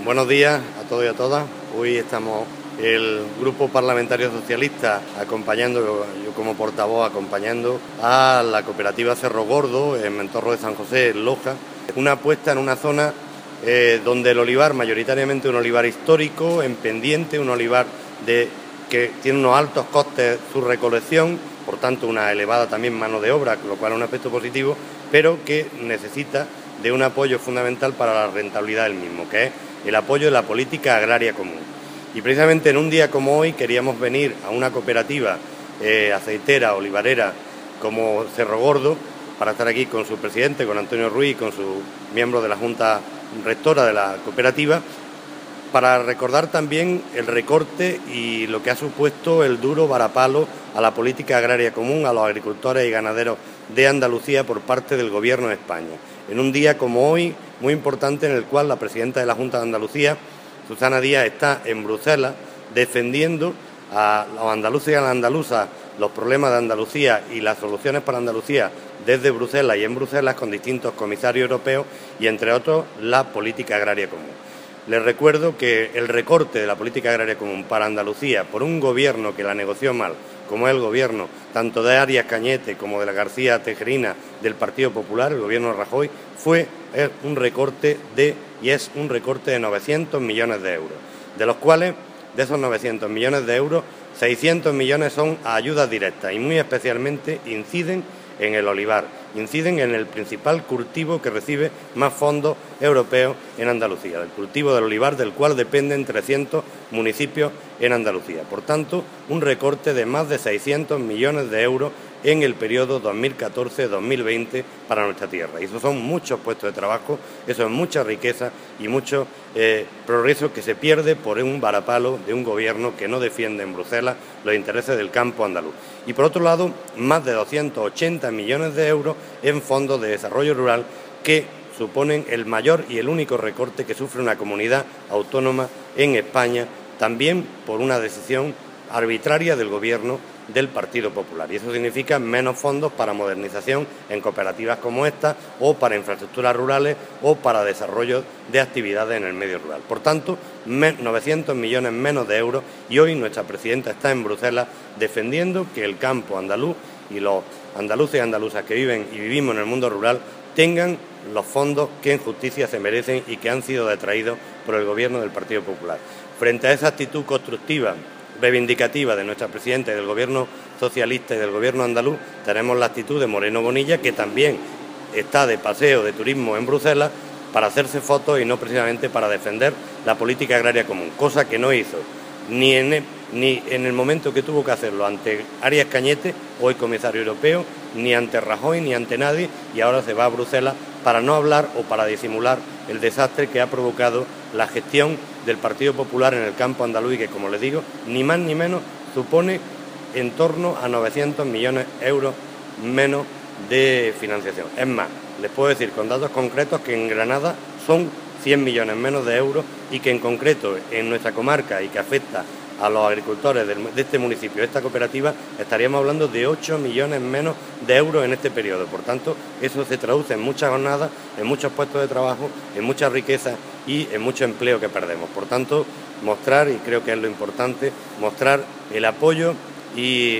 Buenos días a todos y a todas. Hoy estamos el Grupo Parlamentario Socialista acompañando, yo como portavoz, acompañando a la cooperativa Cerro Gordo en Mentorro de San José, en Loja. Una apuesta en una zona donde el olivar, mayoritariamente un olivar histórico, en pendiente, un olivar que tiene unos altos costes su recolección, por tanto una elevada también mano de obra, lo cual es un aspecto positivo, pero que necesita de un apoyo fundamental para la rentabilidad del mismo, que es el apoyo de la política agraria común. Y precisamente en un día como hoy queríamos venir a una cooperativa aceitera, olivarera, como Cerro Gordo, para estar aquí con su presidente, con Antonio Ruiz, con su miembro de la Junta Rectora de la cooperativa, para recordar también el recorte y lo que ha supuesto el duro varapalo a la política agraria común, a los agricultores y ganaderos de Andalucía por parte del Gobierno de España. En un día como hoy, muy importante, en el cual la presidenta de la Junta de Andalucía, Susana Díaz, está en Bruselas defendiendo a los andaluces y a las andaluzas los problemas de Andalucía y las soluciones para Andalucía desde Bruselas y en Bruselas con distintos comisarios europeos y, entre otros, la política agraria común. Les recuerdo que el recorte de la política agraria común para Andalucía por un gobierno que la negoció mal, como es el gobierno tanto de Arias Cañete como de la García Tejerina del Partido Popular, el gobierno de Rajoy, es un recorte de 900 millones de euros, de los cuales, de esos 900 millones de euros, 600 millones son a ayudas directas y muy especialmente inciden en el olivar, inciden en el principal cultivo que recibe más fondos europeos en Andalucía, el cultivo del olivar, del cual dependen 300 municipios en Andalucía. Por tanto, un recorte de más de 600 millones de euros en el periodo 2014-2020 para nuestra tierra. Y eso son muchos puestos de trabajo, eso es mucha riqueza y mucho progreso que se pierde por un varapalo de un gobierno que no defiende en Bruselas los intereses del campo andaluz. Y por otro lado, más de 280 millones de euros en fondos de desarrollo rural que suponen el mayor y el único recorte que sufre una comunidad autónoma en España, también por una decisión arbitraria del Gobierno del Partido Popular. Y eso significa menos fondos para modernización en cooperativas como esta, o para infraestructuras rurales, o para desarrollo de actividades en el medio rural. Por tanto, 900 millones menos de euros, y hoy nuestra presidenta está en Bruselas defendiendo que el campo andaluz y los andaluces y andaluzas que viven y vivimos en el mundo rural tengan los fondos que en justicia se merecen y que han sido detraídos por el Gobierno del Partido Popular. Frente a esa actitud constructiva, reivindicativa de nuestra presidenta y del Gobierno socialista y del Gobierno andaluz, tenemos la actitud de Moreno Bonilla, que también está de paseo, de turismo en Bruselas, para hacerse fotos y no precisamente para defender la política agraria común, cosa que no hizo ni en el momento que tuvo que hacerlo ante Arias Cañete, hoy comisario europeo, ni ante Rajoy, ni ante nadie, y ahora se va a Bruselas para no hablar o para disimular el desastre que ha provocado la gestión del Partido Popular en el campo andaluz y que, como les digo, ni más ni menos supone en torno a 900 millones de euros menos de financiación. Es más, les puedo decir con datos concretos que en Granada son 100 millones menos de euros y que en concreto en nuestra comarca y que afecta a los agricultores de este municipio, de esta cooperativa, estaríamos hablando de 8 millones menos de euros en este periodo. Por tanto, eso se traduce en muchas jornadas, en muchos puestos de trabajo, en mucha riqueza y en mucho empleo que perdemos. Por tanto, mostrar, y creo que es lo importante, mostrar el apoyo y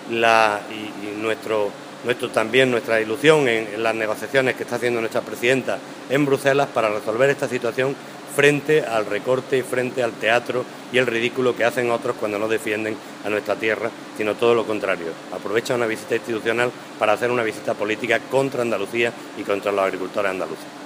nuestra ilusión en las negociaciones que está haciendo nuestra presidenta en Bruselas para resolver esta situación frente al recorte y frente al teatro y el ridículo que hacen otros cuando no defienden a nuestra tierra, sino todo lo contrario. Aprovecha una visita institucional para hacer una visita política contra Andalucía y contra los agricultores andaluces.